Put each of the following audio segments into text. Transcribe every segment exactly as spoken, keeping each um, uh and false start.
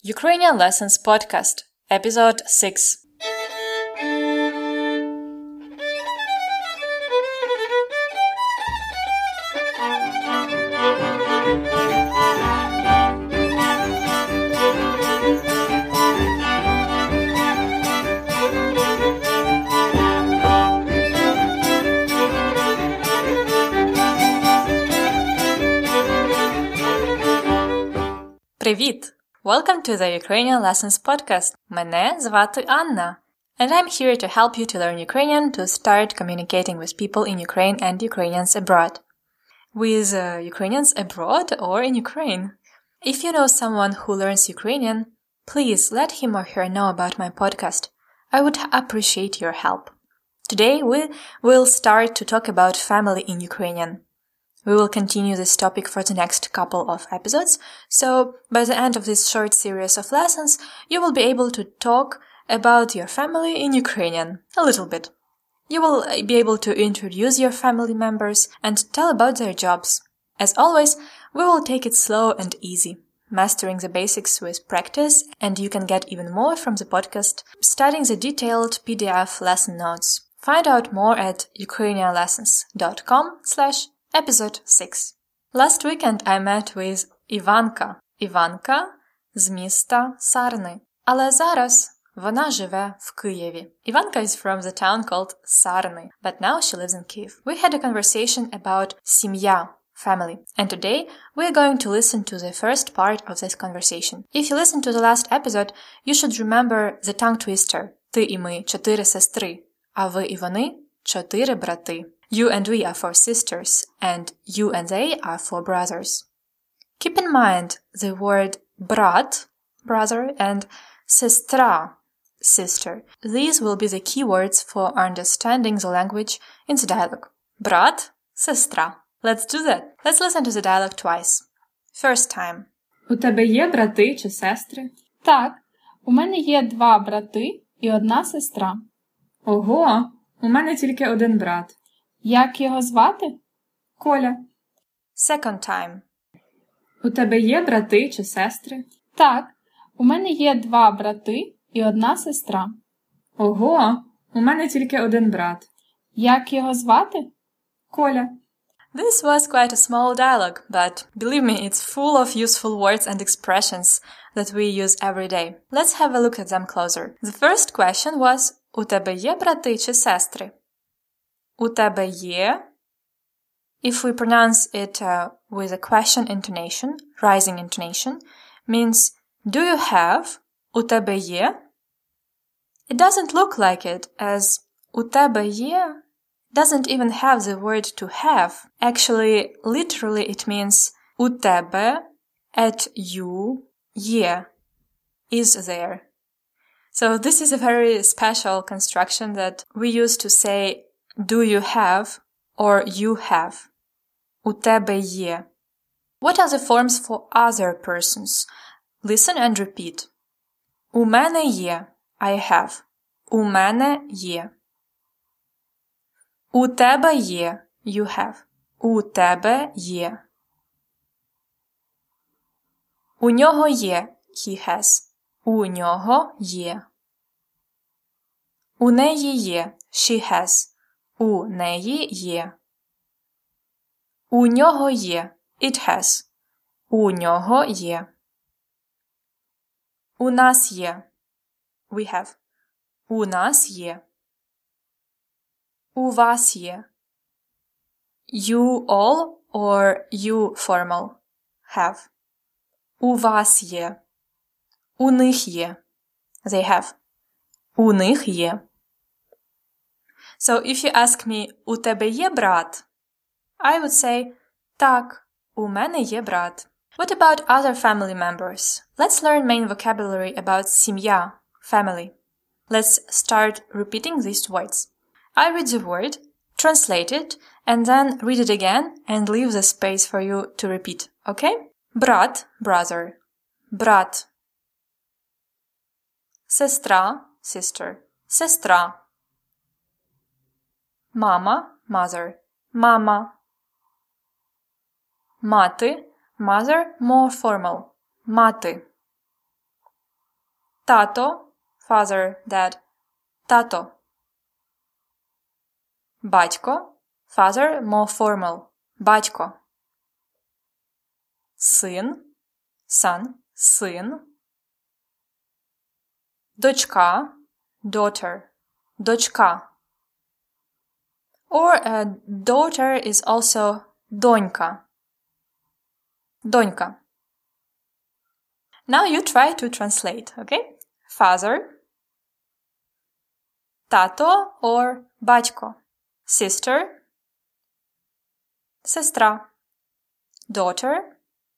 Ukrainian Lessons Podcast, Episode six. Привіт! Welcome to the Ukrainian Lessons Podcast. Мене звати Анна, and I'm here to help you to learn Ukrainian to start communicating with people in Ukraine and Ukrainians abroad. With uh, Ukrainians abroad or in Ukraine. If you know someone who learns Ukrainian, please let him or her know about my podcast. I would appreciate your help. Today we will start to talk about family in Ukrainian. We will continue this topic for the next couple of episodes, so by the end of this short series of lessons, you will be able to talk about your family in Ukrainian a little bit. You will be able to introduce your family members and tell about their jobs. As always, we will take it slow and easy, mastering the basics with practice, and you can get even more from the podcast, studying the detailed P D F lesson notes. Find out more at ukrainianlessons.com slash Episode six. Last weekend I met with Ivanka. Ivanka з міста Сарни. Але зараз вона живе в Києві. Ivanka is from the town called Sarny, but now she lives in Kyiv. We had a conversation about сім'я, family, and today we are going to listen to the first part of this conversation. If you listened to the last episode, you should remember the tongue twister. Ти і ми – чотири сестри, а ви і вони – чотири брати. You and we are for sisters, and you and they are for brothers. Keep in mind the word brat, brother, and sestra, sister. These will be the key words for understanding the language in the dialogue. Brat, sestra. Let's do that. Let's listen to the dialogue twice. First time. У тебе є брати чи сестри? Так, у мене є два брати і одна сестра. Ого, у мене тільки один брат. Як його звати? Коля. Second time. У тебе є брати чи сестри? Так, у мене є два брати і одна сестра. Ого, у мене тільки один брат. Як його звати? Коля. This was quite a small dialogue, but believe me, it's full of useful words and expressions that we use every day. Let's have a look at them closer. The first question was, у тебе є брати чи сестри? У тебе є. If we pronounce it uh, with a question intonation, rising intonation, means do you have? У тебе є. It doesn't look like it, as у тебе є doesn't even have the word to have. Actually, literally it means у тебе, at you, є, is there. So this is a very special construction that we use to say do you have or you have. У тебе є. What are the forms for other persons? Listen and repeat. У мене є. I have. У мене є. У тебе є. You have. У тебе є. У нього є. He has. У нього є. У неї є. She has. У неї є. У нього є. It has. У нього є. У нас є. We have. У нас є. У вас є. You all or you formal have. У вас є. У них є. They have. У них є. So if you ask me, у тебе є брат? I would say, так, у мене є брат. What about other family members? Let's learn main vocabulary about сім'я, family. Let's start repeating these words. I read the word, translate it, and then read it again and leave the space for you to repeat, okay? Брат, brother. Брат. Сестра, sister. Сестра. Мама, mother. Мама. Мати, mother, more formal. Мати. Тато, father, dad. Тато. Батько, father, more formal. Батько. Син, son, син. Дочка, daughter, дочка. Or a daughter is also донька. Донька. Now you try to translate, okay? Father, тато or батько. Sister, сестра. Daughter,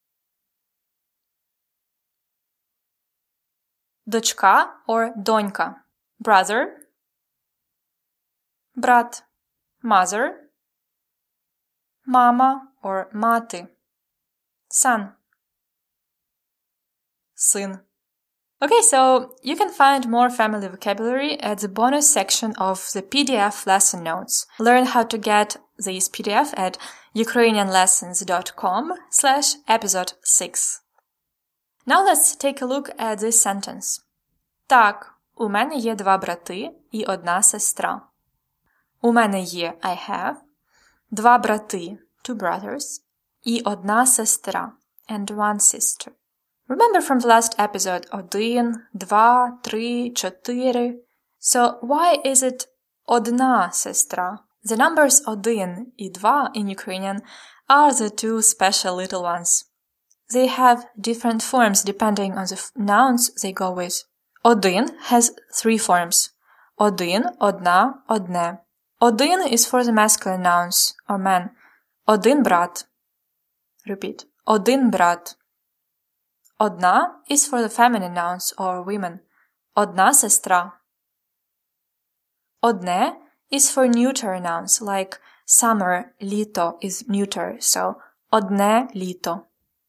дочка or донька. Brother, брат. Mother, мама or мати. Son, сын. Okay, so you can find more family vocabulary at the bonus section of the P D F lesson notes. Learn how to get this P D F at ukrainianlessons.com slash episode six. Now let's take a look at this sentence. Так, у мене є два брати і одна сестра. У мене є, I have, два брати, two brothers, і одна сестра, and one sister. Remember from the last episode, один, два, три, чотири. So why is it одна сестра? The numbers один і два in Ukrainian are the two special little ones. They have different forms depending on the nouns they go with. Один has three forms. Один, одна, одне. Один is for the masculine nouns or men. Один брат. Repeat. Один брат. Одна is for the feminine nouns or women. Одна сестра. Одне is for neuter nouns like summer, літо is neuter, so одне літо.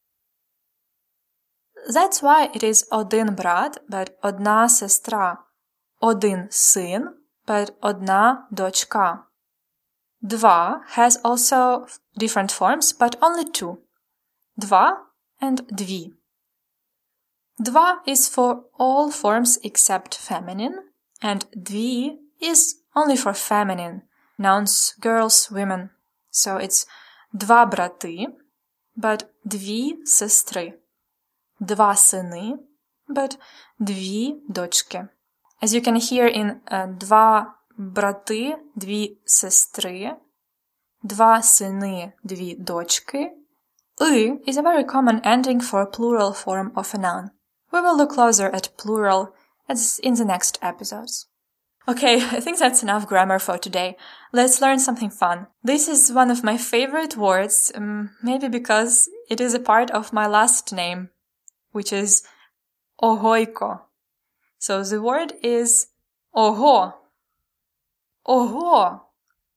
That's why it is один брат, but одна сестра. Один син, but одна дочка. Два has also different forms, but only two. Два and дві. Два is for all forms except feminine, and дві is only for feminine, nouns, girls, women. So it's два брати, but дві сестри. Два сини, but дві дочки. As you can hear in uh, два брати, дві сестри, два сини, дві дочки, «и» is a very common ending for a plural form of a noun. We will look closer at plural as in the next episodes. Okay, I think that's enough grammar for today. Let's learn something fun. This is one of my favorite words, um, maybe because it is a part of my last name, which is Ohoiko. So the word is Oho. Oho.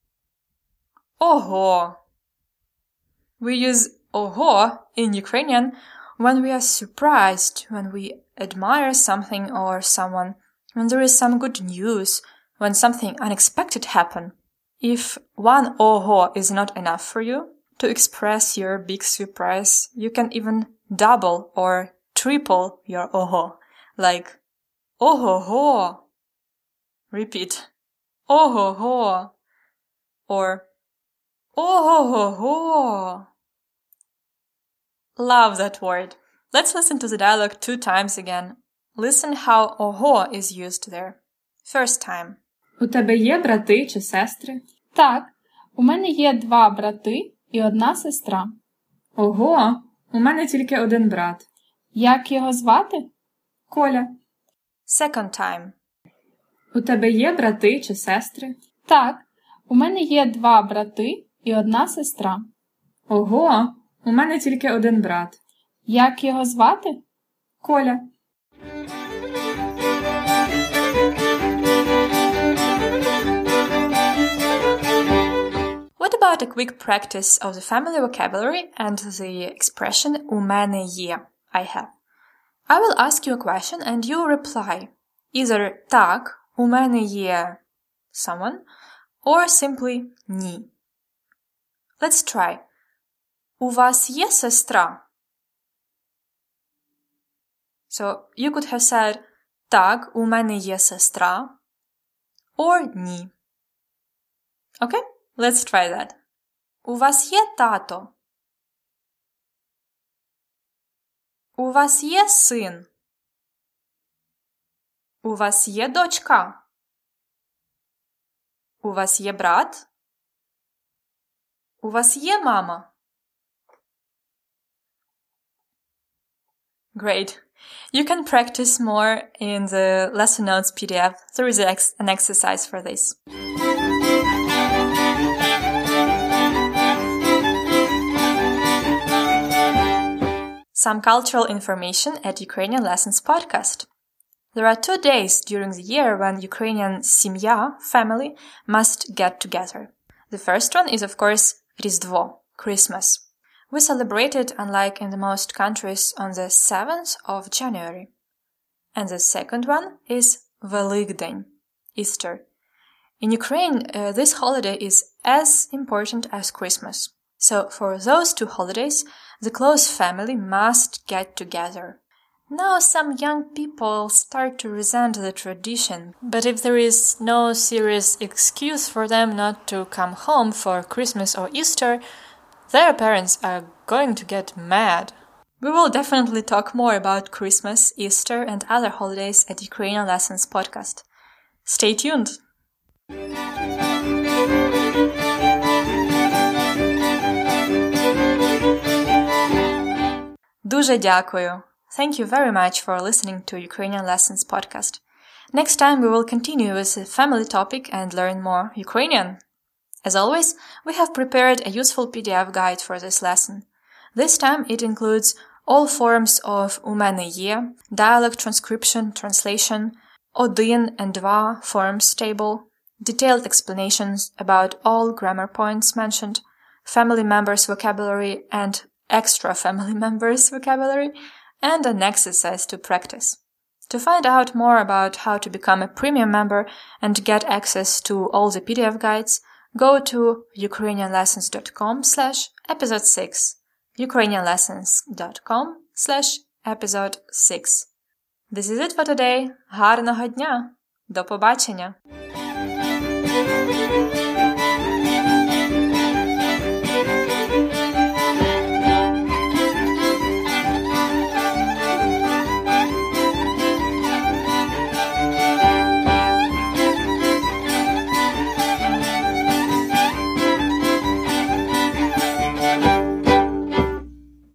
Oho. We use Oho in Ukrainian when we are surprised, when we admire something or someone, when there is some good news, when something unexpected happened. If one Oho is not enough for you to express your big surprise, you can even double or triple your Oho, like Oho-ho. Repeat. Oho-ho. Or Oho-ho-ho. Love that word. Let's listen to the dialogue two times again. Listen how Oho is used there. First time. У тебе є брати чи сестри? Так, у мене є два брати і одна сестра. Ого, у мене тільки один брат. Як його звати? Коля. Second time. У тебе є брати чи сестри? Так, у мене є два брати і одна сестра. Ого, у мене тільки один брат. Як його звати? Коля. What about a quick practice of the family vocabulary and the expression «у мене є» I have? I will ask you a question and you reply. Either «так», «у мене є» someone, or simply «ні». Let's try. У вас є сестра? So you could have said Так, у мене є сестра. Or ні. Okay, let's try that. У вас є тато? У вас є син? У вас є дочка? У вас є брат? У вас є мама? Great. You can practice more in the lesson notes P D F. There is an exercise for this. Some cultural information at Ukrainian Lessons podcast. There are two days during the year when Ukrainian семья, family, must get together. The first one is, of course, Різдво, Christmas. We celebrate it, unlike in the most countries, on the seventh of January. And the second one is Великдень, Easter. In Ukraine, uh, this holiday is as important as Christmas. So for those two holidays, the close family must get together. Now some young people start to resent the tradition, but if there is no serious excuse for them not to come home for Christmas or Easter, their parents are going to get mad. We will definitely talk more about Christmas, Easter, and other holidays at Ukrainian Lessons podcast. Stay tuned! Дуже дякую. Thank you very much for listening to Ukrainian Lessons podcast. Next time we will continue with the family topic and learn more Ukrainian. As always, we have prepared a useful P D F guide for this lesson. This time it includes all forms of «у мене є», dialect transcription, translation, один and два forms table, detailed explanations about all grammar points mentioned, family members vocabulary and extra family members vocabulary, and an exercise to practice. To find out more about how to become a premium member and get access to all the P D F guides, go to ukrainianlessons.com slash episode 6. ukrainianlessons.com slash episode 6. This is it for today. Гарного дня! До побачення!